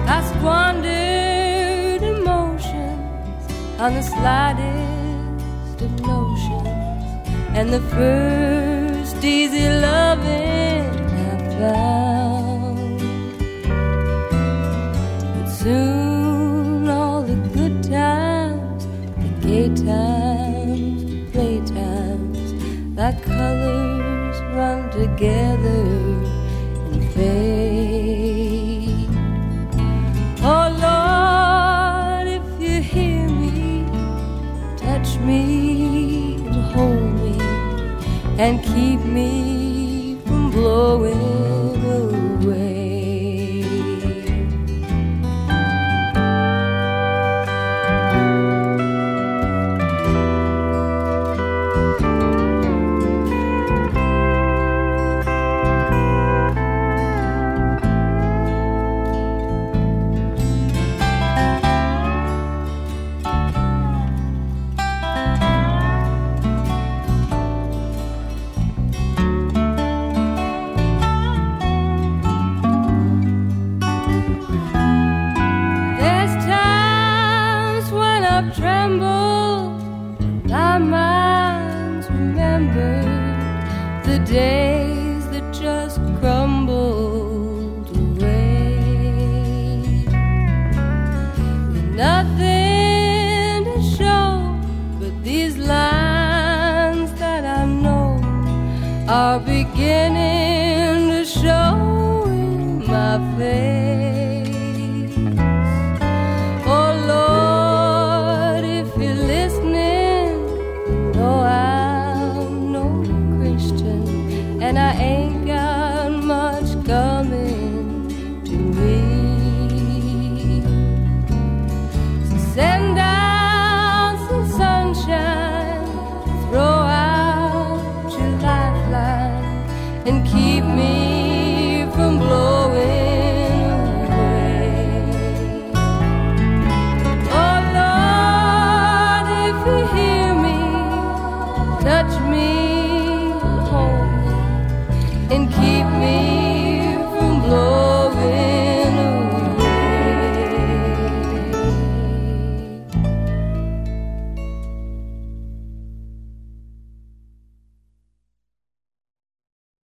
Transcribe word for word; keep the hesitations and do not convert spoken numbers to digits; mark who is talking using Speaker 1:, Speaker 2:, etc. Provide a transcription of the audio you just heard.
Speaker 1: I squandered emotions on the slightest of notions, and the first easy loving I found. But soon all the good times, the gay times, the playtimes, like colors run together and fade. Oh Lord, if you hear me, touch me and hold me and keep me from blowing away.